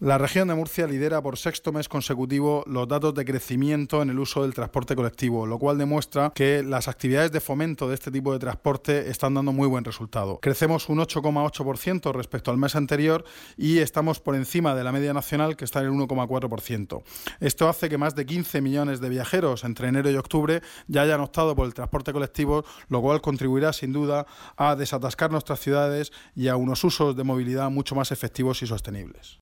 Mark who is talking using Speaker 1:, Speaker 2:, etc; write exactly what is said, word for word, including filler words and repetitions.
Speaker 1: La región de Murcia lidera por sexto mes consecutivo los datos de crecimiento en el uso del transporte colectivo, lo cual demuestra que las actividades de fomento de este tipo de transporte están dando muy buen resultado. Crecemos un ocho coma ocho por ciento respecto al mes anterior y estamos por encima de la media nacional, que está en el uno coma cuatro por ciento. Esto hace que más de quince millones de viajeros entre enero y octubre ya hayan optado por el transporte colectivo, lo cual contribuirá sin duda a desatascar nuestras ciudades y a unos usos de movilidad mucho más efectivos y sostenibles.